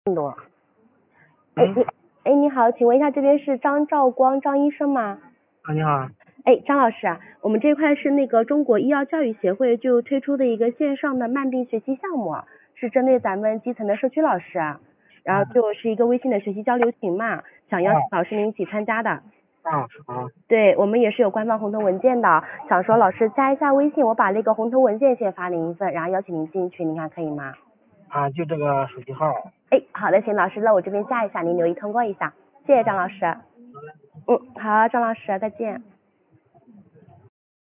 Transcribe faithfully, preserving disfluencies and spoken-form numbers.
多。哎， 嗯， 你哎你好，请问一下这边是张兆光张医生吗？ 啊，你好。 哎，张老师啊，我们这块是那个中国医药教育协会就推出的一个线上的慢病学习项目，是针对咱们基层的社区老师，然后就是一个微信的学习交流群嘛，想邀请老师们一起参加的。 啊啊， 对，我们也是有官方红头文件的，想说老师加一下微信，我把那个红头文件先发您一份，然后邀请您进群，您看可以吗？ 啊，就这个手机号。 哎，好的，行，老师，那我这边加一下，您留意通过一下，谢谢张老师。嗯，好，张老师，再见。